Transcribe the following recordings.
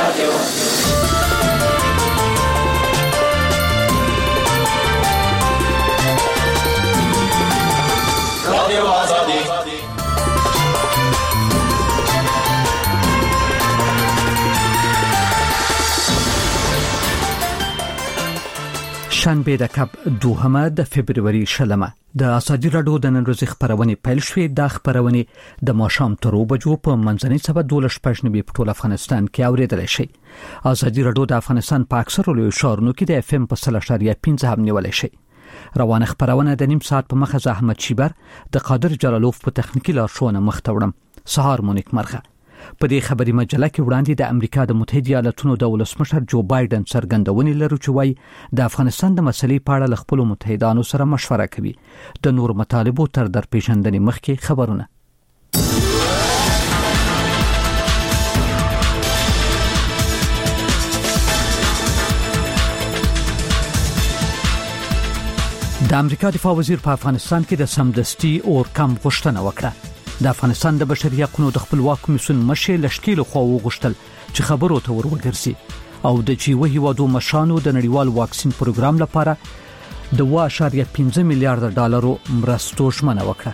شنبه د کب 2 د فبرवरी 20 د ازادي راډیو د نن ورځې خبرونه پیل شوې. د خبرونه د ماښام تر 2 بجو په منځنۍ سبا 12:15 په ټول افغانستان کې اوریدل شي. ازادي راډیو د افغانستان په اکثر لوی ښارونو کې د FM په 0.5 هم نیول شي. روانه خبرونه د نیم ساعت په مخه احمد شیبر د قادر جلالوف په تخنیکی لارښوونه مختوړم. سهار مونیک مرخه په دې خبري مجله کې وړاندې د امریکا د متحده ایالاتونو د ولسمشر جو بایدن څرګندونې لري چې وايي د افغانستان د مسلې په اړه خپل متحدانو سره مشوره کوي. د نور مطالبو تر درپېژندنې مخکې خبرونه. د امریکا دفاع وزیر په افغانستان کې د سمدستي اور کم غوښتنه وکړه. د افغانستان د بشري حقوقو د خپلواک کمیسیون مشر لشکیل خو وغوښتل چې خبرو ته ورورګرځي او د جیوه هیوادو مشانو د نړیوال واکسین پروګرام لپاره د 1.5 میلیارډ ډالرو مرستو ژمنه وکړه.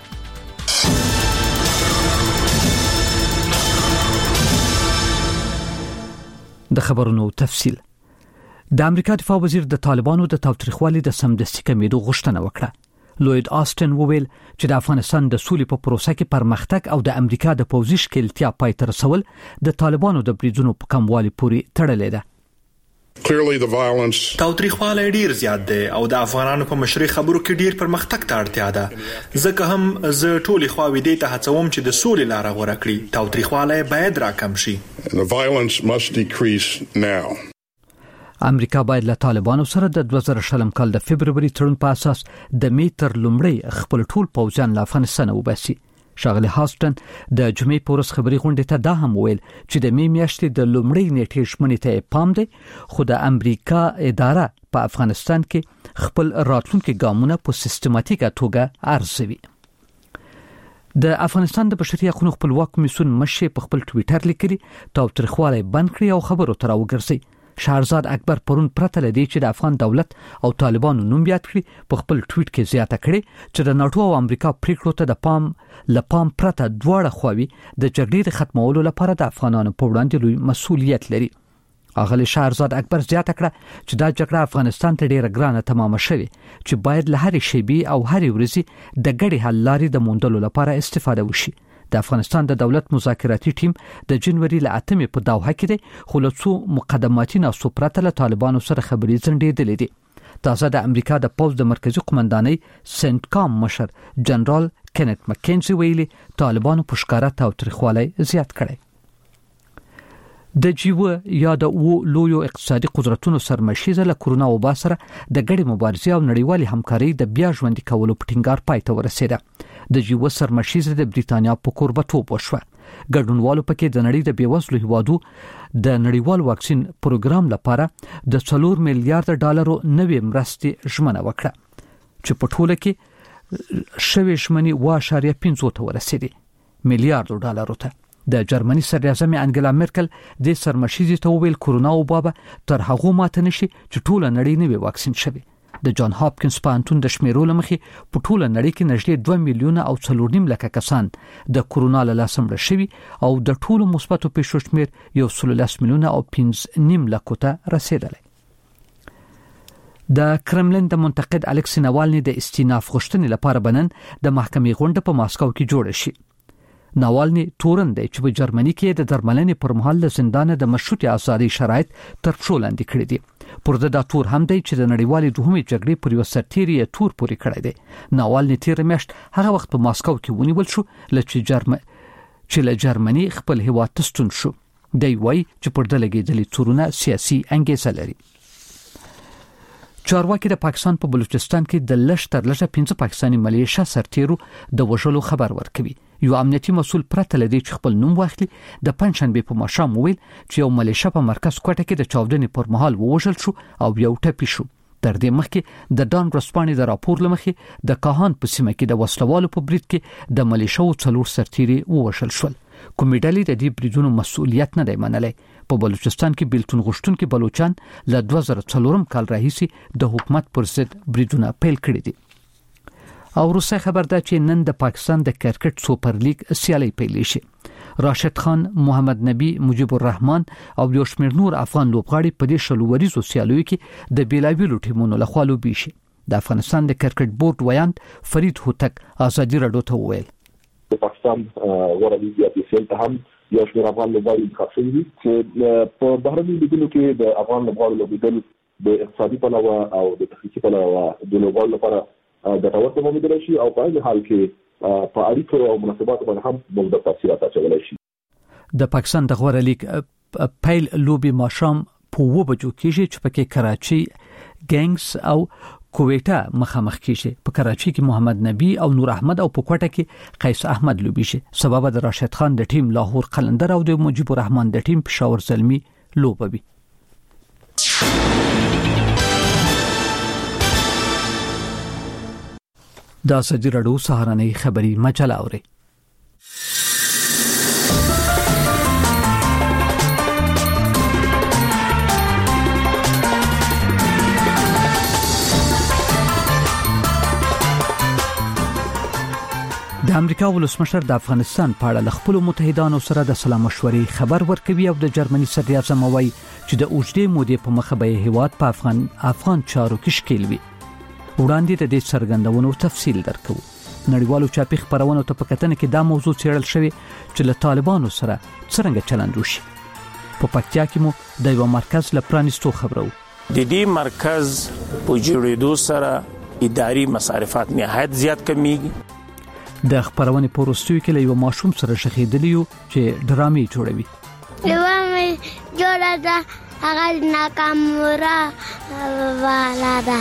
د خبرونو تفصیل. د امریکا دفاع وزیر د طالبانو د تاوتریخوالي د سمدستي کمیدو غوښتنه وکړه. لوید آستن وویل چې د افغانستان د سولې په پروسه کې پرمختګ او د امریکا د پوځي ښکېلتیا پای ته رسول د طالبانو د بریدونو په کموالي پورې تړلې ده. Clearly the violence تاوتریخوالی ډیر زیات دی او د افغانانو په مشري خبرو کې ډیر پرمختګ ته اړتیا ده. ځکه هم زه ټولې خواوې دې ته هڅوم چې د سولې لاره غوره کړي. تاوتریخوالی باید راکم شي. The violence must decrease now. امریکا باید له طالبانو سره د 2020 کال د فبرवरी تړون په اساس د میټر لومړی خپل ټول پوځیان له افغانستان وباسي. شاغلی هاستن د جمعې په ورځ خبري غونډې ته دا هم ویل چې د می میاشتې د لومړی نیټې شمنې ته پام دی خو د امریکا اداره په افغانستان کې خپل راتلونکي ګامونه په سیستماتیکه توګه ارزوي. د افغانستان د بشري حقوقو خپلواک کمیسیون مشر په خپل ټوئیټر لیکلي تاوتریخوالی بند کړی او خبرو ته راوګرځي. شهرزاد اکبر پرون پرته لدی چې د افغان دولت او طالبانو نوم یاد کړي په خپل ټویټ کې زیاته کړي چې د ناتو او امریکا پریکړو ته د پام پرته دواړه خواوې د جګړې د ختمولو لپاره د افغانانو په وړاندې لوی مسؤلیت لري. اغلی شهرزاد اکبر زیاته کړه چې دا جګړه افغانستان ته ډیره ګرانه تمامه شوه چې باید له هرې شیبي او هرې ورځې د ګډې حل لارې د موندلو لپاره استفاده وشي. د افغانستان د دولت مذاکراتي ټیم د جنوري ل 8 په دوحه کې دی خو له څو مقدماتي ناسو پرته له طالبانو سره خبرې ځنډېدلې دي. تازه د امریکا د پوځ د مرکزی قومندانۍ سنت کام مشر جنرال کینت مکینزي ویلي طالبانو په ښکارا تاوتریخوالی زیات کړی. د جیوه یا د لویو اقتصادي قدرتونو سرمشیزه له کورونا وبا سره د ګډې مبارزې او نړیوالي همکارۍ د بیا ژوندۍ کولو په ټینګار پای ته ورسېده. د جیوه سرمشیزه د بریتانیا په کوربتوب وشوه. ګډونوالو پکې د نړۍ د بیوزلو هیوادو د نړیوال واکسین پروګرام لپاره د 4 میلیارډ ډالرو نوې مرستې ژمنه وکړه چې په ټوله کې شوې ژمنې 1.5 ته ورسېدې میلیارډ ډالرو ته. د جرمني صدراعظم انګلا مرکل د سرمشیزي ته ویل کورونا وبا تر هغه ماته نشي چې ټوله نړۍ نوې واکسین شوي. د جان هاپکینز پوهنتون د شمیرو لمخې په ټوله نړۍ کې نږدې 2 میلیونه او 4.5 لک کسان د کورونا له لاسه مړه شوي او د ټولو مثبتو پیښو شمیر 1.3 میلیونه او 5.5 لک ته رسیدلی. د کرملین د منتقد الکسی ناوالني د استیناف غوښتنې لپاره بنن د محکمې غونډه په ماسکو کې جوړه شي. ناوالني تورن دی چې په جرمني کې د درملنې پر مهال د زندان د مشروطه ازادي شرایط تر پښو لاندې کړی دي. پر د تور هم دی چې د نړیوالې دوهمې جګړې پر یو سرتیری تور پوری کړی دی. ناوالني تیر میاشت هغه وخت په ماسکو کې ونیول شو چې له جرمني خپل هیواد ته ستون شو. دی وایي چې پر د لګېدلې تورونه سیاسي انګیزه لري. چارواکي د پاکستان په بلوچستان کې د لږ تر لږه 15 پاکستاني ملیشه سرتیرو د وژلو خبر ورکوي. یو امنیتي مسول پرته لدی چې خپل نوم واخلي د پنځشنبه په ماښام ویل چې یو ملیشه په مرکز کوټه کې د چاودنې پر مهال وژل شو او یو ټپي شو. تر دې مخکې د ډان ورسپانې د راپور لمخې د کاهان په سیمه کې د وسلوالو په برید کې د ملیشه او 4 سرتیري وژل شول. کومې ډلې د دې بریدونو مسؤلیت نه دی منلی. په بلوچستان کې بیلتون غوښتونکي بلوچان له 2004 کال راهیسې د حکومت پر ضد بریدونه پیل کړي دي. او روسي خبر ده چې نن د پاکستان د کرکټ سوپر لیګ سیالي پیل شي. راشد خان، محمد نبی، مجيب الرحمن او یو شمېر نور افغان لوبغاړي په دې شلوریزو سیالیو کې د بیلابیلو ټیمونو لخوا لوبي شي. د افغانستان د کرکټ بورډ ویاند فرید هوتک ازادي راډیو ته وویل د پاکستان غوړه لیګ په سیل ته هم یو شمېر افغان لوبغاړي انتخاب شوي دي چې په بهرني لیګونو کې د افغان لوبغاړو لوبېدل د اقتصادي پلوه او د تخنیکي پلوه د لوبغاړو لپاره د تورته مومدل شي او په هغه حال کې په اړیکو او مناسباتو باندې هم موږ تاثیرات اچولای شي. د پاکستان د غوړه لیګ پیل لوبي ماشام په 2 بجو کېږي چې پکې کراچي ګینګز او کویټا مخامخ کېږي. په کراچي کې محمد نبی او نور احمد او په کوټه کې قیس احمد لوبي شي. سبب د راشد خان د ټیم لاهور قلندر او د مجيب الرحمن د ټیم پېښور زلمي لوبوي. دا ازادي راډیو سهارنۍ خبری مجله اوري. د امریکا ولسمشر د افغانستان په اړه خپل متحدانو سره د سلا مشورې خبر ورکوي او د جرمني صدر اعظم وايي چې د اوجدې مودې په مخه به هیواد په افغان چارو کې شکیل وي. وړاندې د دې څرګندونو تفصیل درکو. نړیوالو چاپی خبرونو ته په کتنه کې دا موضوع څېړل شوی چې له طالبانو سره څنګه چلند وشي. په پکتیا کې مو د یو مرکز لپرانستو خبرو. د دې مرکز په جوړېدو سره اداري مصارفات نهایت زیات کمیږي. د خبرونې په وروستیو کې له یو ماشوم سره شخیدلی چې ډرامې جوړوي. لومې جوړه ده هغه ناکامره والا ده.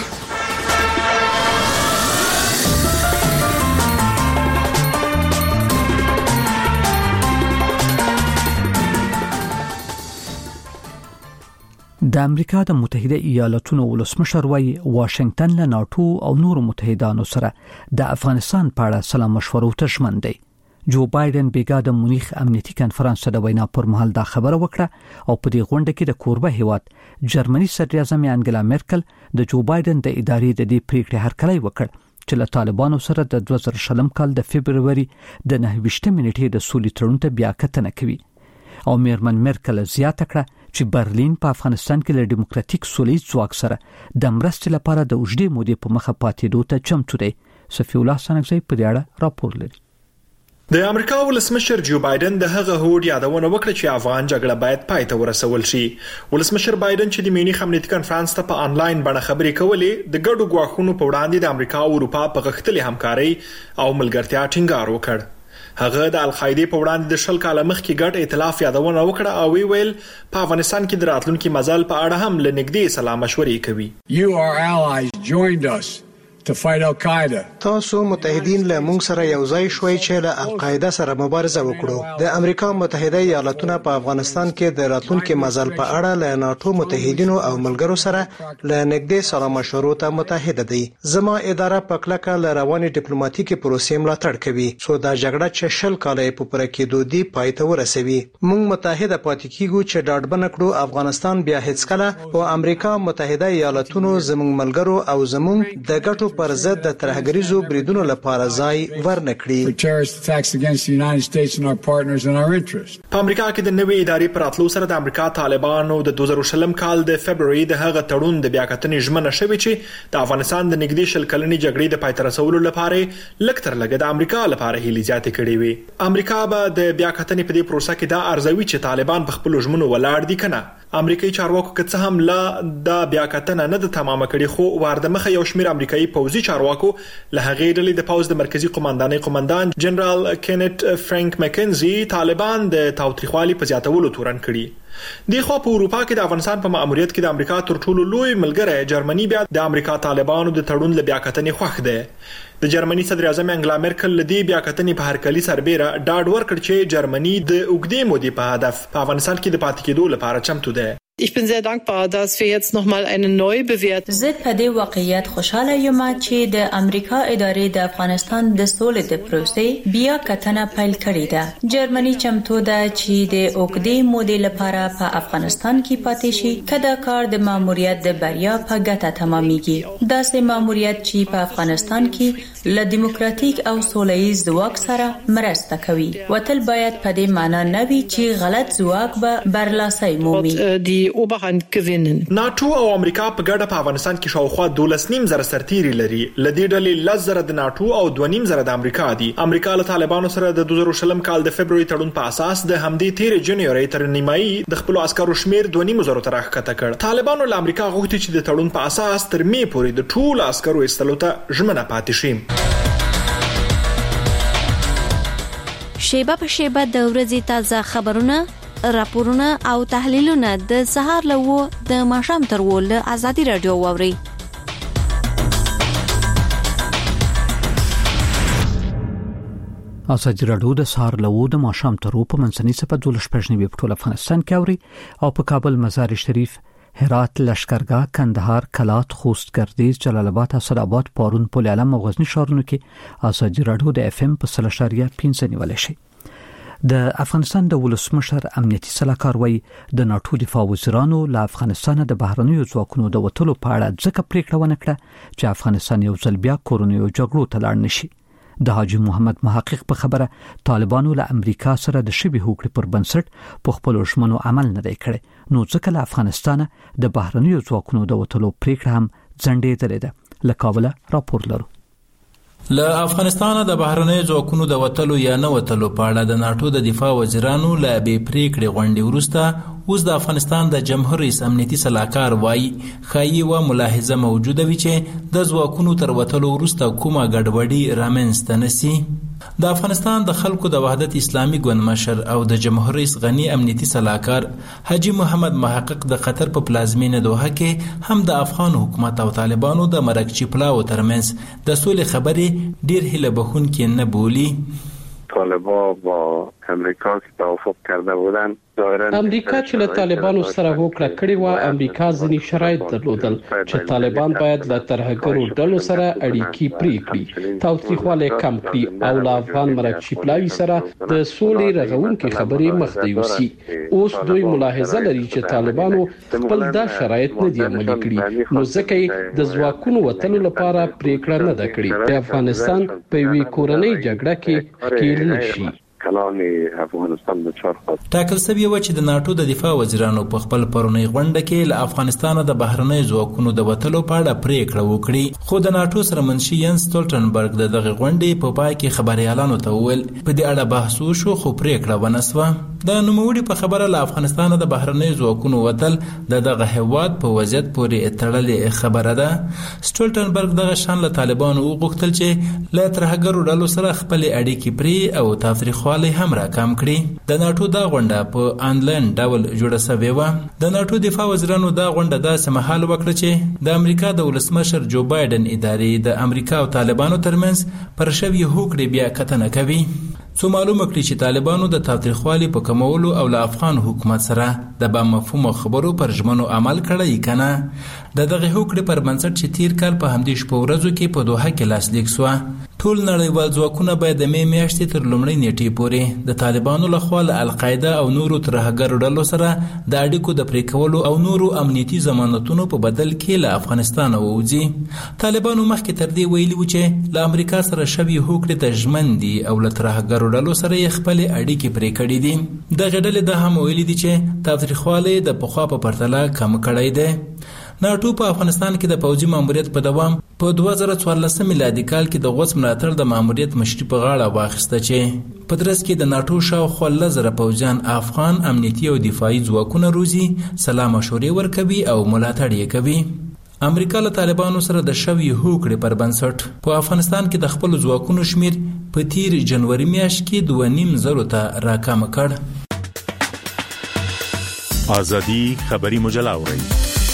د امریکا د متحده ایالاتونو ولسمشر وايي واشنگټن له ناتو او نور متحدانو سره د افغانستان په اړه سلا مشورو ته ژمن دی. جو بایدن بیګا د مونیخ امنیتي کانفرنس د وینا پر مهال دا خبره وکړه او په دې غونډه کې د کوربه هیواد جرمني صدر اعظم انګلا مرکل د جو بایدن د ادارې د دې پریکړې هرکلی وکړ چې له طالبانو سره د 2020 کال د فبرवरी د 9 نیټې د سولې تړون ته بیا کتنه کوي. او میرمن مرکل زیاته کړه چې برلین په افغانستان کې له ډیموکراتیک سولې ځواک سره د مرستې لپاره د اوجدې مودې په مخه پاتېدو ته چمتو دی. صفی الله سنگزی په دې اړه راپور لري. د امریکا ولسمشر جو بایدن د هغه هوډ یادونه وکړه چې افغان جګړه باید پای ته ورسول شي. ولسمشر بایدن چې د مینیخ امنیتي کانفرنس ته په انلاین بڼه خبرې کولې د ګډو غواخونو په وړاندې د امریکا او اروپا په غښتلې همکاري او ملګرتیا ټینګار وکړ. هغه د القاعده په وړاندې د 10 کال مخکې ګډ ائتلاف یادونه وکړه او ویل په افغانستان کې د راتلونکي مزل په اړه هم لنګدې سلا مشورې کوي. You our allies joined us to fight Al-Qaeda. تاسو متحدین له موږ سره یو ځای شوي چې له القاعده سره مبارزه وکړو. د امریکا متحده ایالاتونو په افغانستان کې د راتلونکي مزل په اړه له ناتو متحدینو او ملګرو سره له نږدې سره مشورو ته متحده دي. زما اداره په کلکه له رواني ډیپلوماټیکي پروسې ملاتړ کوي څو دا جګړه چې 10 کال په پوره کېدو دی پای ته ورسوي. موږ متحده پاتې کیږو چې ډاډبنه کړو افغانستان بیا هیڅ کله په امریکا متحده ایالاتونو زموږ ملګرو او زموږ د ګټو پر ضد د ترهګریزو بریدونو لپاره ځای ورنکړي. په امریکا کې د نوې ادارې پر اتلو سره د امریکا طالبانو د 2020 کال د فبرवरी د هغه تړون د بیا کتنې ژمنه شوې چې د افغانستان د نږدې شل کلنې جګړې د پای ته رسولو لپاره لکتر لګه د امریکا لپاره هلي زیاتې کړې وي. امریکا به د بیا کتنې په دې پروسه کې دا ارزوي چې طالبان په خپل ژمنو ولاړ دي کنه. امریکایي چارواکو که څه هم لا د بیا کتنه نه د تمامه کړي خو ورده مخه یو شمیر امریکایي پوځي چارواکو له هغې ډلې د پوځ د مرکزی قومندان جنرال کینټ فرانک مکنزي طالبان د تاوتریخوالي په زیاتولو تورن کړي. د خو په اروپا کې د افغانستان په ماموریت کې د امریکا تر ټولو لوی ملګری جرمني بیا د امریکا طالبانو د تړون له بیا کتنې خوښ ده. د جرمني صدر اعظم انګلا مرکل لدی بیا کتنې په هرکلي سربېره ډاډ ورکړ چې جرمني د اوګدې مودې په هدف په افغانستان کې د پاتې کېدو لپاره چمتو ده. Ich bin sehr dankbar, dass wir jetzt noch mal eine neue Bewertung. زه په دې واقعیت خوشاله یم چې د امریکا ادارې د افغانستان د سولې د پروسې بیا کتنه پیل کړې ده. جرمني چمتو ده چې د اوګدې مودې لپاره په افغانستان کې پاتې شي کله کار د ماموریت د بریا په ګټه تمامېږي. دا سه ماموریت چې په افغانستان کې له دیموکراتیک او سولهییز ځواک سره مرسته کوي. وتل باید په دې معنی نه وي چې غلط ځواک به برلاسي مومي. Oberhand gewinnen. ناتو او امریکا په ګډه په افغانستان کې شاوخوا 12.5 سرتیري لري. لدې ډلې 10,000 د ناتو او 2.5 د امریکا دي. امریکا له طالبانو سره د 2020 کال د فبراير تړون په اساس د همدې 13 جنوري تر نیمایي د خپل عسکرو شمیر 2.5 تر راښکته کړ. طالبانو له امریکا غوښتي چې د تړون په اساس تر می پورې د ټول عسکرو استلو ته ژمنه پاتې شي. شیبه په شیبه د ورځې تازه خبرونه، راپورونه او تحلیلونه د سهار له د ماښام تر له ازادي رادیو واوري. ازادي رادیو د سهار له د ماښام تر په منځني سپه 12 په ټول افغانستان کې اوري او په کابل، مزار شریف، هرات، لشکرګاه، کندهار، کلات، خوست، ګردیز، جلال آباد، اسداباد، پارون، پل علم او غزنی ښارونو کې ازادي رادیو د اف ام په 3.5 نیول شي. د افغانستان د ولسمشر امنیتي سلاکار وایي د ناتو دفاع وزیرانو له افغانستان د بهرنیو ځواکونو د وټلو په اړه ځکه پریکړه ونه کړه چې افغانستان یو ځل بیا کورونیو جګړو ته لاړ نشي. د حاجی محمد محقق په خبره طالبانو له امریکا سره د شبي هوکړې پر بنسټ په خپل ژمنو عمل نه دی کړی، نو ځکه له افغانستان د بهرنیو ځواکونو د وټلو پریکړه هم ځنډېدلې ده. له کابل راپور لرو. له افغانستان د بهرنیو ځواکونو د وټلو یا نه وټلو په اړه د ناتو د دفاع وزیرانو له بې پریکړې غونډې وروسته اوس د افغانستان د جمهور رئیس امنیتي سلاکار وایي ښایي و ملاحظه موجوده وي چې د ځواکونو تر وټلو وروسته کومه ګډوډي رامنځته نشي. د افغانستان د خلکو د وحدت اسلامي ګوند مشر او د جمهور رئیس غنی امنیتي سلاکار حاجی محمد محقق د قطر په پلازمینه دوحه کې هم د افغان حکومت او طالبانو د مرکچی پلاو ترمنځ د سولې خبرې ډیر هیله بخونکې نه بولی. طالبان با امریکا که توافق کرده بودن امریکا چې له طالبانو سره هوکړه کړې و، امریکا ځینی شرایط درلودل چې طالبان باید له ترهګرو ډلو سره اړیکې پرې کړي، تاوتریخوالی کم کړي او له افغان مرکچی پلاوي سره د سولې رغونکې خبرې مخ ته یوسي. اوس دوی ملاحظه لري چې طالبانو خپل دا شرایط نه دي عملي کړي، نو ځکه یې د ځواکونو وټلو لپاره پریکړه نه ده کړې چې افغانستان په یوې کورنۍ جګړه کې ښکېل نشي. ټاکل شوی و چې د ناتو د دفاع وزیرانو په خپل پرونی غونډه کې له افغانستان د بهرنیو ځواکونو د وټلو په اړه پریکړه وکړي، خو د ناتو سره منشي ینس سټولټنبرګ د دغه غونډې په پای کې خبريالانو ته وویل په دې اړه بحث وشو خو پریکړه ونه شوه. د نوموړي په خبره له افغانستان د بهرنیو ځواکونو وټل دغه هیواد په وضعیت پورې تړلې خبره ده. سټولټنبرګ دغه شان له طالبانو وغوښتل چې له ترهګرو ډلو سره خپل اړیکې پرې او تاوتریخوالی هم راکم کړي. د ناتو دا غونډه په آنلاین ډول جوړه شوې و. د ناتو دفاع وزیرانو دا غونډه داسې مهال وکړه چې د امریکا د ولسمشر جو بایدن ادارې د امریکا او طالبانو ترمنځ پر شوی هوکړې بیا کتنه کوي. څو معلومه کړي چې طالبانو د تاوتریخوالي په کمولو او له افغان حکومت سره د با مفهوم خبرو پر ژمنو عمل کړی کنه. د دغه هوکړې پر بنسټ چې تیر کال په همدې شپه ورځو کې په دوحه کې لاسلیک شو، ټول نړیوال ځواکونه باید د می میاشتې تر لومړۍ نیټې پورې د طالبانو لخوا له القاعده او نورو ترهګرو ډلو سره د اړیکو د پرې کولو او نورو امنیتي ضمانتونو په بدل کې له افغانستان ووځي. طالبانو مخکې تر دې ویلي و چې له امریکا سره شوی هوکړې ته ژمن دي او له ترهګرو ډلو سره یې خپل اړیکې پرې کړې دي. دغه ډلې دا هم ویلي دي چې تاوتریخوالی د پخوا په پرتله کم کړی دی. ناتو په افغانستان کې د پوځي ماموریت په دوام په 2014 میلادي کال کې د غوڅ ملاتړ د ماموریت مشري په غاړه واخیسته چې په درس کې د ناتو شاوخوا 1000 پوځیان افغان امنیتي او دفاعي ځواکونه روزي، سلا مشورې ورکوي او ملاتړ یې کوي. امریکا له طالبانو سره د شوی هوکړې پر بنسټ په افغانستان کې د خپل ځواکونو شمیر په تیر جنوري میاشت کې 2.5 ته راکم کړ. ازادي خبري مجله اورئ.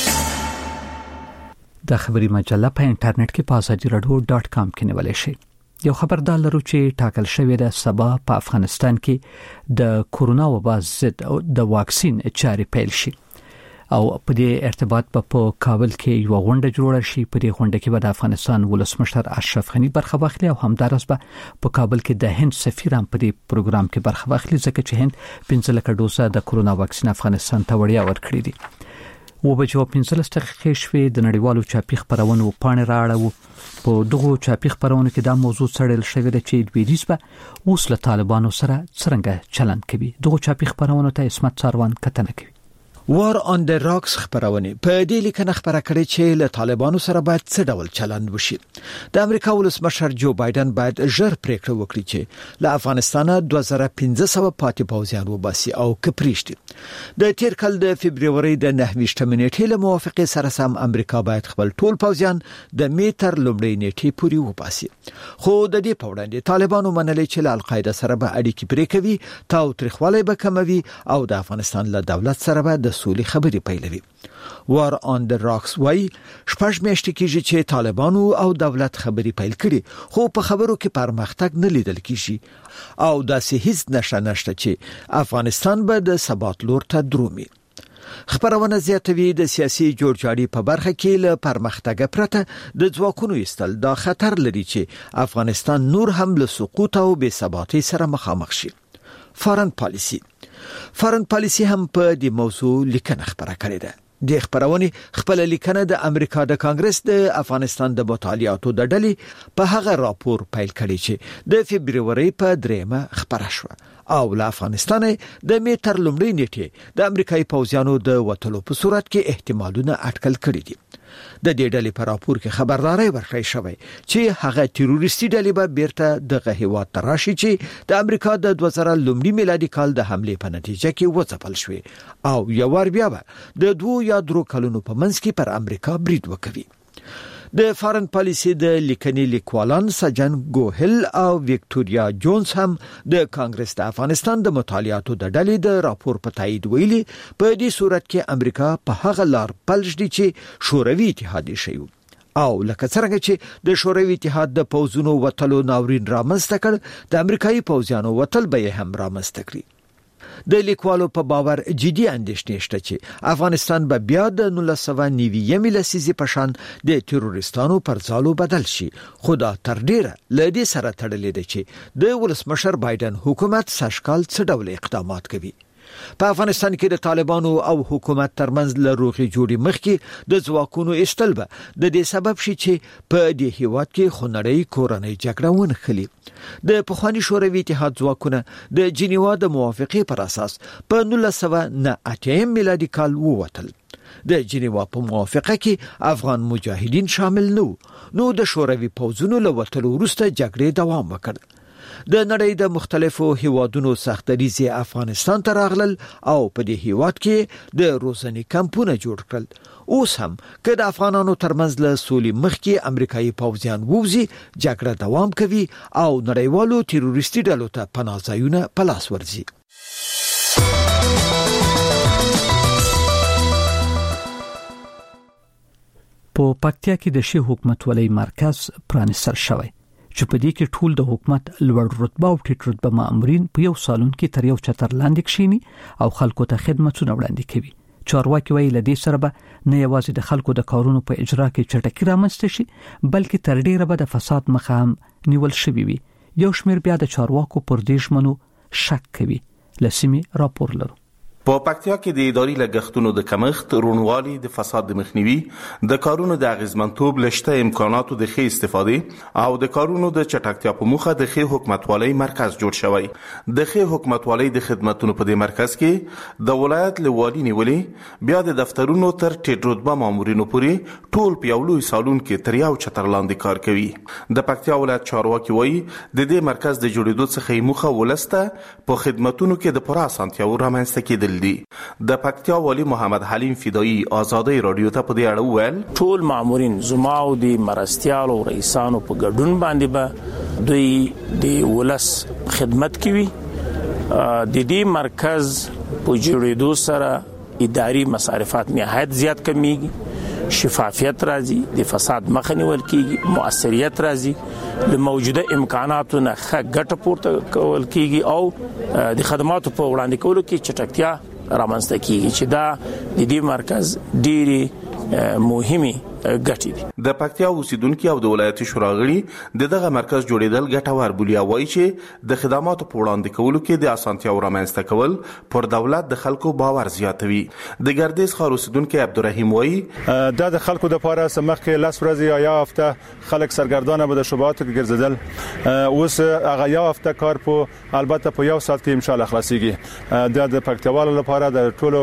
د خبري مجله په انټرنیټ کې په azadiradho.com کې نیولای شئ. یو خبردار لرو چې ټاکل شوی د سبا په افغانستان کې د کورونا وبا ضد د واکسین چارې پیل شي. او په دې ارتباط په کابل کې یو غونډه جوړه شي. په دې غونډه کې به د افغانستان ولسمشر اشرف غنی برخه واخلي او همدارس به په کابل کې د هند سفیر هم په دې پروګرام کې برخه واخلي ځکه چې هند 15 لک ډوزه د کورونا واکسین افغانستان ته وړیا ورکړي دي. و به جو 15 دقیقې شوې د نړیوالو چاپی خبرونو پاڼې راړو. په دغه چاپی خبرونو کې دا موضوع څرل شوې ده چې دویدیس به اوس له طالبانو سره څنګه چلند کوي. دغه چاپی خبرونو ته اسمت ساروان کتنه کوي. وار آن د راکس خبرونه په دې لیکنه خبره کړې چې له طالبانو سره باید څه ډول چلند وشي. د امریکا ولسمشر جو بایدن باید ژر پریکړه وکړي چې له افغانستان 2500 پاتې پوځیان وباسي او کپریشتي. د تیر کال د فبرवरी د 9 نیټې له موافقه سره سم امریکا باید خپل ټول پوځیان د میټر لومړی نیټې پورې وباسي. خو د دې په وړاندې طالبانو منلي چې له القاعده سره به اړیکې پرې کوي، تاوتریخوالی به کموي او د افغانستان له دولت سره به د سولې خبرې پیلوي. وار آن د راکس وای شپږ میاشتې کېږي چې طالبانو او دولت خبرې پیل کړي، خو په خبرو کې پرمختګ نه لیدل کیږي او داسې هیڅ نشته چې افغانستان به د ثبات لور ته درومي. خبرونه زیاتوي د سیاسي جوړجاړي په برخه کې له پرمختګ پرته د ځواکونو استل دا خطر لري چې افغانستان نور هم له سقوط او بې ثباتۍ سره مخامخ شي. فارن پالیسی هم په دې موضوع لیکنه خبره کړې ده. د خبرونه خپل لیکنه د امریکا د کانګرس د افغانستان د مطالعاتو د ډلې په هغه راپور پیل کړی چې د فبرवरी په 3 خبره شو او له افغانستان د میټر لومړی نیټه د امریکایي پوځیانو د وټلو په صورت کې احتمالونه اټکل کړي دي. د دې ډلې په راپور کې خبرداري ورکړی شوی چې هغه تروریستي ډلې به بیرته د هیواد ته راشي چې د امریکا د 2000 میلادي کال د حمله په نتیجه کې وځپل شوی او یو ور بیا د 2 یا 3 کلونو په منځ کې پر امریکا برید وکوي. د فارن پالیسی د لیکنې لیکوالان سجن ګوهل او وکټوریا جونز هم د کانګرس د افغانستان د مطالعاتو د ډلې د راپور په تایید ویلي په دې صورت کې امریکا په هغه لار پلشدي چې شوروي اتحاد شي او لکه څنګه چې د شوروي اتحاد د پوځونو وټلو ناورین رامنځته کړ د امریکایي پوځیانو وټل به هم رامنځته کړي. د لیکوالو په باور جدي اندېښنې شته چې افغانستان به بیا د 1990 لسیزې په شان د تروریستانو پر ځالو بدل شي. خدا تر ډیره لدې سره تړلې ده چې د ولسمشر بایدن حکومت سشکال څه ډول اقدامات کوي. په افغانستان کې د طالبانو او حکومت ترمنځ له روغې جوړې مخکې د ځواکونو استل به د دې سبب شي چې په دې هیواد کې خونړۍ کورنۍ جګړه ونښلي. د پخوانی شوروي اتحاد ځواکونه د جنیوا د موافقې پر اساس په 1998 میلادي کال ووتل. د جنیوا په موافقه کې افغان مجاهدین شامل نو د شوروي پوځونو له وټلو وروسته جګړې دوام وکړ. د نړۍ د مختلفو هیوادونو سختریزي افغانستان ته راغلل او په دې هیواد کې د روزنې کمپونه جوړ کړل. اوس هم که د افغانانو ترمنځ له سولې مخکې امریکایي پوځیان ووزي جګړه دوام کوي او نړیوالو تروریستي ډلو ته پناه ځایونه په لاس ورځي. په پکتیا کې د شي حکومتولۍ مرکز پرانیستل شوی چې په دې کې ټول د حکومت لوړ رتبه او ټیټ رتبه مامورین په یو سالون کې تر یو چتر لاندې کښینی او خلکو ته خدماتونه وړاندې کوي. چارواکي وایي لدې سره به نه یوازې د خلکو د کارونو په اجرا کې چټکي رامنځته شي بلکې تر ډیره به د فساد مخه هم نیول شوی وي. یو شمېر بیا د چارواکو پر دې ژمنو شک کوي. لسیمه راپور لرو. په پکتیا کې د اداري لګښتونو د کمښت، رونوالي، د فساد د مخنیوي، د کارونو د اغیزمنتوب، لشته امکاناتو د ښه استفادې او د کارونو د چټکتیا په موخه د ښه حکومتولۍ مرکز جوړ شوی. د ښه حکومتولۍ د خدماتو په دې مرکز کې د ولایت له والي نیولې بیا د دفترونو تر ټیټ رتبه مامورینو پورې ټول په یو لوی سالون کې تر یو چتر لاندې کار کوي. د پکتیا ولایت چارواکي وایي د دې مرکز د جوړېدو څخه موخه ولسته په خدماتونو کې د پوره اسانتیاو رامنځته کېدل دي. د پکتیا والی محمد حلیم فدایی آزادی رادیو ته په دې اړه وویل ټول مامورین زما او د مرستيالو رئیسانو په ګډون باندې به دوی د ولس خدمت کوي. د دې مرکز په جوړېدو سره اداري مصارفات نهایت زیات کمیږي، شفافیت راځي، د فساد مخه نیول کیږي، مؤثریت راځي، د موجوده امکاناتو نه ښه ګټه پورته کول کیږي او د خدماتو په وړاندې کولو کې چټکتیا رامنځته کیږي چې دا د دې مرکز ډېری مهمه ګټې دي. د پکتیا اوسیدونکو او د ولایتي شورا غړي دغه مرکز جوړیدل ګټور بولي او وایي چې د خدماتو په وړاندې کولو کې د اسانتیاو رامنځته کول پر دولت د خلکو باور زیاتوي. د ګردیز ښار اوسیدونکو عبدالرحیم وایي دا د خلکو د لپاره سمخه لاس ورځي یا هفته خلک سرګردانه به د شوباتو کې ګرځیدل اوس هغه یا هفته کار په البته په یو ساعت کې ان شاء الله خلاصيږي. دا د پکتیوالو لپاره د ټولو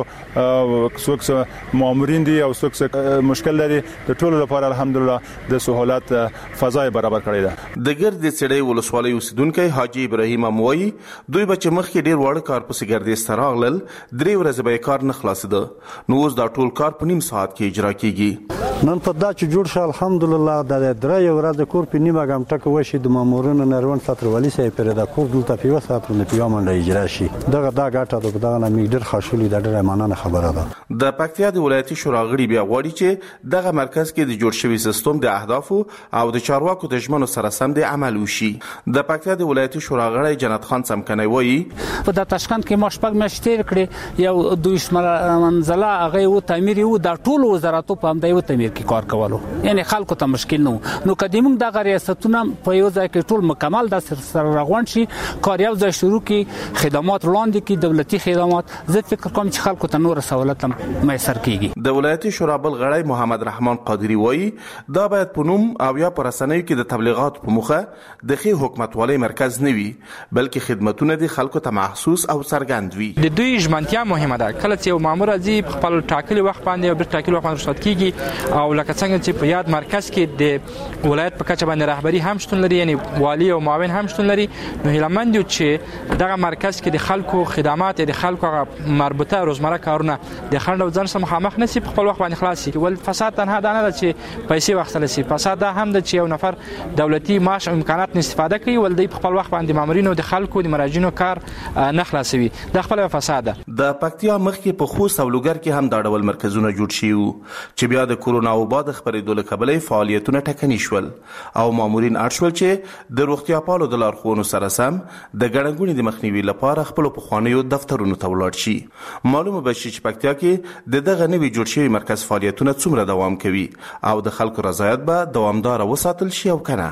څوک مامورین دي او څوک مشکل لري د ټولو لپاره الحمدلله د سہولت فضای برابر کړی ده. د ګردیز سړی ولسوالۍ اوسیدونکو حاجی ابراهیم اموي دوی بچ مخ کې ډیر وړ کار په ګردیز تراغلل 3 ورځې به کار نه خلاصیده نو اوس دا ټول کار په نیم ساعت کې اجرا کیږي. نن په دا چې جوړ شه الحمدلله د 3 ورځې کور په نیمه غمټه کې وشي د مامورونو نروان فترولي سي پر دا کور دلته په وسات نه پیومنده اجرا شي دغه دا ګټه دغه نه میډر خاصولي د ډېر مانانه خبره ده. د پکتیا د ولایتي شورا غړي بیا غواړي چې دغه مرکز کې د جوړ شوی سیستم د اهدافو او د چارواکو د ژمنو سره سم د عمل وشي. د پکتیا د ولایتي شورا غړي جنت خان سمکنی وایي په د تاشکند کې مشپک مشتیر کړي یو دوی شمله منزله هغه و تعمیر یو د ټولو وزارتو په همدای و تعمیر کې کار کولو یعنی خلکو ته مشکل نو قدیمون د ریاستونو په یو ځای کې ټول مکمل د سره روان شي کار یو ځای شروع کې خدمات وړاندې کې دولتي خدمات زه فکر کوم چې خلکو ته نور سہولت میسر کیږي. د ولایتي شورا بل غړی محمد رحمان قادری وایي دا باید په نوم او یا پر رسنیو کې د تبلیغات په مخه د خې حکومتوالۍ مرکز نه وي بلکې خدماتونه د خلکو ته محسوس او څرګند وي. د دوی ژمنتیا مهمه ده کله چې یو مامور ځي خپل ټاکلي وخت باندې او بل ټاکلي وخت باندې رخصت کیږي او لکه څنګه چې په یاد مرکز کې د ولایت په کچه باندې رهبری هم شتون لري یعنی والی او معاون هم شتون لري نو هیلمند یو چې دغه مرکز کې د خلکو خدمات د خلکو مربوطه روزمره کارونه د خلکو ځان سره مخامخ نشي په خپل وخت باندې خلاصي ول فساد تنها دا نه چې پیسې واخلل شي فساد دا هم د چې یو نفر دولتي معاش او امکانات نه استفاده کوي ول د خپل وخت باندې مامورینو د خلکو د مراجعینو کار نه خلاصوي د خپل فساد. د پکتیا مخ کې په خوست او لوګر کې هم دا ډول مرکزونه جوړ شي چې بیا د کورونا وبا د خبرېدو له کبله فعالیتونه ټکني شول او مامورین اړشول چې د روغتیا پالو د لارښوونو سره سم د ګڼګونې د مخنیوي لپاره خپل په خوانیو دفترونو ته ولاړ شي. معلومه بشي چې پکتیا کې دغه نوی جوړ شوی مرکز فعالیتونه څومره دوام کوي او د خلکو رضایت به دوامدار وساتل شي او کنه.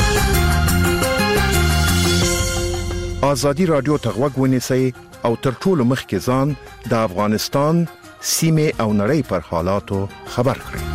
آزادی رادیو ته غوږ ونیسئ او تر ټولو مخکې ځان د افغانستان سیمه او نړۍ پر حالاتو خبر کړئ.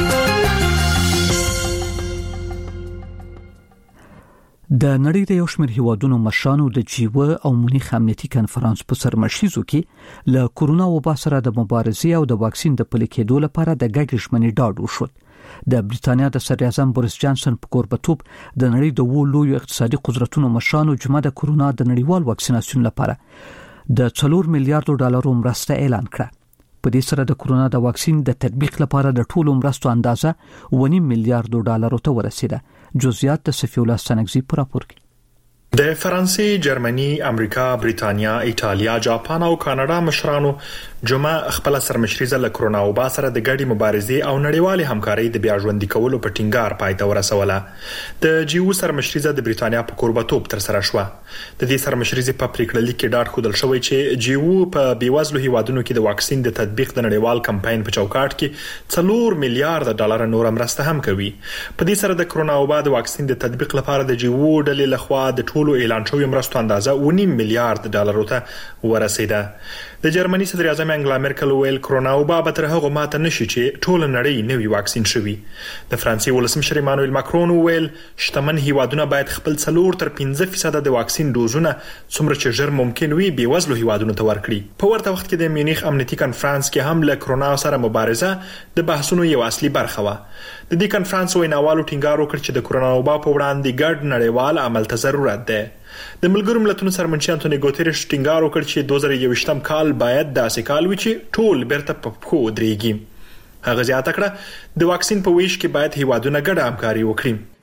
د نړۍ د یو شمېر هیوادونو مشرانو د جیو او مونیخ امنیتي کانفرنس په سرمشیزو کې له کورونا وبا سره د مبارزې او د واکسین د پلي کېدو لپاره د ګډ ژمنې ډاډ وشو. د بریټانیا د صدر اعظم بوریس جانسن په کوربتوب د نړۍ د لویو اقتصادي قدرتونو مشرانو جمعه د کورونا د نړیوال واکسیناسیون لپاره د 4 میلیارډ ډالرو مرسته اعلان کړه. په دې سره د کورونا د واکسین د تطبیق لپاره د ټولو مرستو اندازه 1.5 میلیارډ ډالرو ته ورسیده. جزئیات د صفی الله سنگزی پر راپور کې. د فرانسې، جرمني، امریکا، بریټانیا، ایټالیا، جاپان او کاناډا مشرانو جمعه خپل سرمشريزه له کرونا وبا سره د ګډي مبارزې او نړیوالې همکارۍ د بیا ژوندۍ کولو په ټینګار پای ته ورسوله. د جیو سرمشريزه د بریټانیا په کوربتوب تر سره شوه. د دې سرمشريزه په پریکړه لیک کې ډاډ خودل شوی چې جیو په بیوزلو هیوادونو کې د واکسین د تطبیق د نړیوال کمپاین په چوکاټ کې 4 میلیارډ ډالر نور مرسته هم کوي. په دې سره د کرونا وبا د واکسین د تطبیق لپاره د جیو ډلې لخوا د ټولو اعلان شوی مرستو اندازه 1.5 میلیارډ ډالر ته ورسیده. د جرمني صدر اعظم انګلا مرکل ویل کرونا وبا به تر هغه ماته نشي چې ټول نړۍ نوی واکسین شوی. د فرانسې ولسمشر ایمانوئل ماکرون ویل شتمن هیوادونه باید خپل 4-5% د واکسین دوزونه څومره چې ژر ممکن وي بیوزلو هیوادونو ته ورکړي. په ورته وخت کې د میونخ امنیتي کانفرنس کې هم له کرونا سره مبارزه د بحثونو یو اصلي برخه و. د دې کانفرنس ویناوالو ټینګار وکړ چې د کرونا وبا په وړاندې ګډ نړیوال عمل ته ضرورت ده. د ملګرو ملتونو سرمنشي انټونی ګوتریش ټینګار وکړ چې 2021م کال باید داسې کال وي چې ټول بیرته په پښو ودرېږي. هغه زیاته کړه د واکسین په ویش کې باید هیوادونه ګډه همکاري وکړي.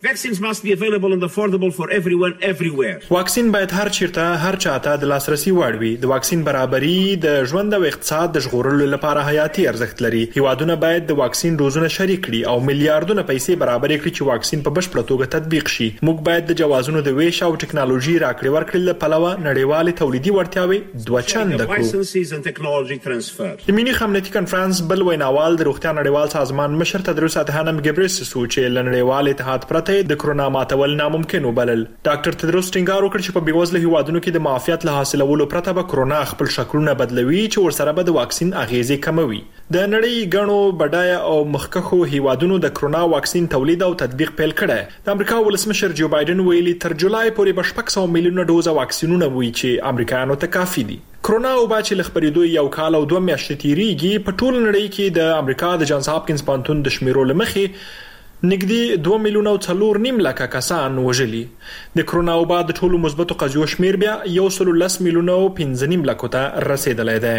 Vaccines must be available and affordable for everyone everywhere. واکسین باید هر چیرته هر چاته د لاسرسي وړ وي. د واکسین برابري د ژوند او اقتصاد د ژغورلو لپاره حیاتي ارزښت لري. هیوادونه باید د واکسین ډوزونه شریک کړي او میلیارډونه پیسې برابر کړي چې واکسین په بشپړه توګه تطبیق شي. موږ باید د جوازونو د ویش او ټکنالوژي راکړې ورکړې لپاره نړیوالې تولیدي وړتیاوې دوه چنده کړو. د مینیخ امنیتي کنفرانس بل ویناوال د روغتیا نړیوال سازمان مشر تدروس ادهانم ګبریسس چې لنړیوال اتحاد پرته د کرونا ماتول ناممکن وبلل. ډاکټر تدروس ټینګار وکړ چې په بیوزله هیوادونو کې د معافیت له حاصلولو پرته به کرونا خپل شکلونه بدلوي چې ورسره به د واکسین اغیزې کموي. د نړۍ غنو بډای او مخکخو هیوادونو د کرونا واکسین تولید او تطبیق پیل کړي. د امریکا ولسمشر جو بایدن ویلي تر جولای پورې به 600 میلیونه ډوز واکسینونه وي چې امریکایانو ته کافي دي. کرونا او باچې لخبرېدو یو کال او 2 میاشتې تیریږي. په ټول نړۍ کې د امریکا د جانز هاپکینز پانتون د شمیرو لمخې نږدې 2 میلیونه او 4 لکه کسان وژلي. د کرونا او بعد د ټولو مثبتو قضیو شمیر بیا 110 میلیونه او 15 لکو ته رسیدلی دی.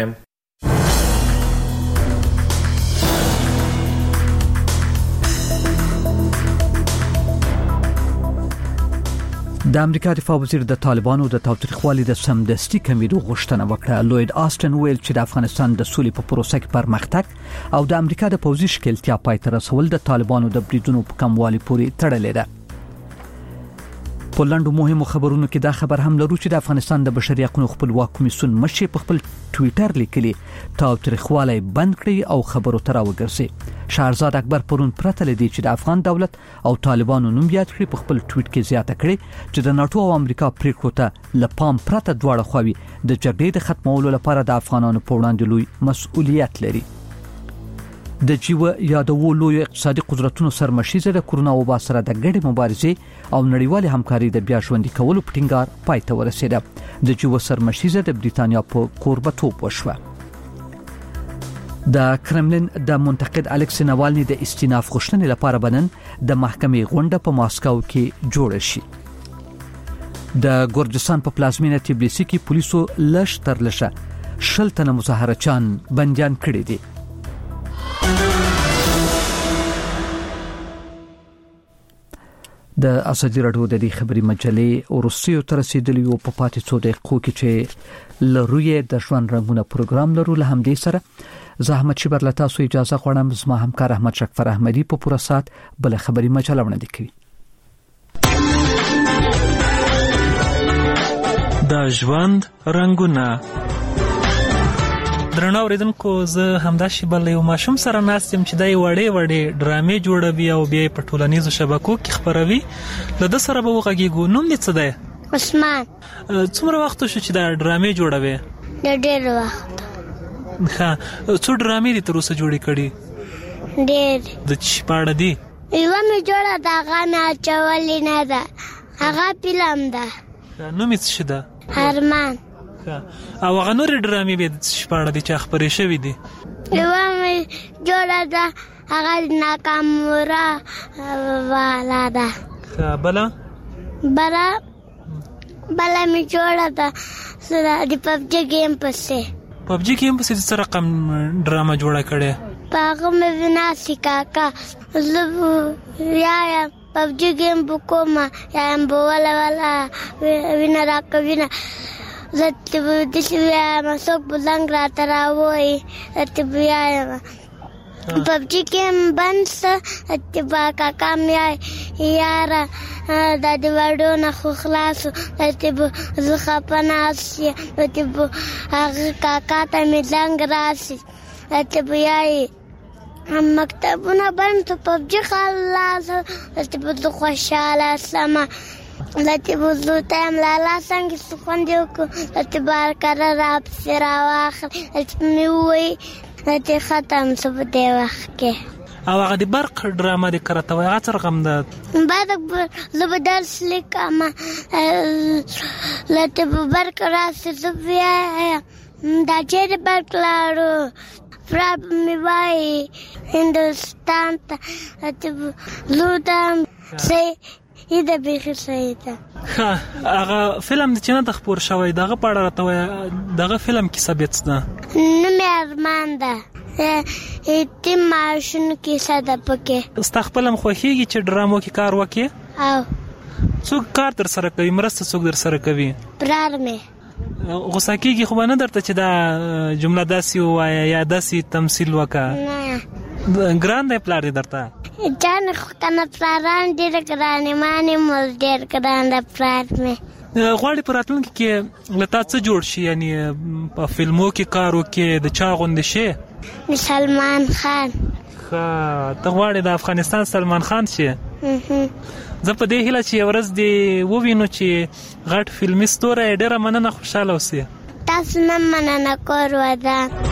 د امریکا دفاع وزیر د طالبانو د تاوتریخوالي د سمدستي کمیدو غوښتنه وکړه. لوید آستن ویل چې د افغانستان د سولې په پروسه کې پرمختګ او د امریکا د پوځي شکلتیا پای ته رسول د طالبانو د بریدونو په کموالي پورې تړلې ده. په لاندو مهمو خبرونو کې دا خبر هم لرو چې د افغانستان د بشري حقوقو خپلواک کمیسیون مشر په خپل ټوئیټر لیکلي تاوتریخوالی بند کړي او خبرو تر راوګرځي. شهرزاد اکبر پرون پرته لدی چې د افغان دولت او طالبانو نوم یاد کړي په خپل ټویټ کې زیاته کړي چې د ناتو او امریکا پریکړو ته لپام پرته دواړه خوي د جګړې د ختمولو لپاره د افغانانو په وړاندې لوی مسؤلیت لري. د جیو یادو لوی اقتصادي قدرتونو سرمشيزه د کرونا وبا سره د ګډې مبارزې او نړیوال همکاري د بیا ژوندۍ کولو په ټینګار پای ته ورسېده. د جیو سرمشيزه د بریتانیا په کوربتوب وشوه. د کرملین د منتقد الکسی ناوالني د استیناف غوښتنې لپاره بنن د محکمې غونډه په ماسکو کې جوړ شي. د ګورجستان په پلازمینه تبلیسي کې پولیسو لش تر لشه 10 تنه مظاهرچان بنديان کړي دي. د اسدی راډیو د دې خبري مجلې ورسیو تر رسیدلی په پاتې څو دقیقو کې چې لروي د ژوند رنگونه پروګرام لرو. له همدې سره زحمت شي برلتا سو اجازه غواړم زما همکار احمد شکفر احمدی په پوره سات بل خبري مجله وړاندې کوي. د ژوند رنگونه درنو اوریدونکو زه همدا شیبل یو ماشوم سره ناستم چې دای وړې ډرامې جوړوي او بیا په ټولنیزو شبکو کې خبروي. له د سره به وغږیږو. نوم دې څه دی؟ عثمان. څومره وخت شو چې دا ډرامې جوړوي؟ ډېر وخت. ښه څو ډرامې دې تر اوسه جوړې کړې؟ ډېر. د چی پاړه دي؟ یوه مې جوړه ده هغه نه اچولې نه ده. هغه فلم ده. نوم یې څه ده؟ ارمان. او هغه نور ډرامې به شپاړه دي چې خبرې شوې دي. یوه مې جوړه ده هغه ناکامورا والا ده. بله مې جوړه ده سره د پبجي گیم پسې. پبجي گیم پسې څه رقم ډرامه جوړه کړې؟ هغه مې وناسي کاکا زه یا پبجي گیم بکوم یا ولا وینا راکوینه زت بیا مسوک بلنګ را تراوي ات بیا پبجي گیم بنس ات با کاکا مې یار د دې وړو نه خو خلاص ات زخه پناسي ات هغه کاکا ته مې لنګ راسي ات بیا مکتبونه بند پبجي خلاص ات په خوشاله سما لته بوزو تام لالا څنګه سخوندیو کو لته بار کړه را سره واخل لته میوي لته ختم سب دی وخت کې. او هغه د برق ډرامه د کرته وای غتر غم ده بعد زبدل سلیکم لته برق را سبیا دا چې برق لارو فراب می وای هندوستان ته لودم سي دا به صحیح ده. هغه فلم د چینه د خبر شوی دغه پاړه راته وای دغه فلم کې ثابت ده. نو مې ارمان ده ته ماشين کې ساده پکې استخپلم خوخيږي چې ډرامو کې کار وکې. او څوک کار در سره کوي مرسته څوک در سره کوي پلار مې غوسه کېږي خو نه درته چې دا جمله داسې ووایه یا داسې تمثیل وکړه نه ګران دی پلار دې درته جان خو کنه پلاران ډېر ګران دي ما نه مول ډېر ګران دی پلار مې غواړي په راتلونکي کې له تا څه جوړ شي یعنی په فلمو کې کار وکړې د چا غوندې شي سلمان خان ته غواړې د افغانستان سلمان خان شي زه په دې هیله چې یو ورځ دې ووینو چې غټ فلمي ستوری ډېره مننه خوشحاله اوسې تاسو نه مننه کور ودان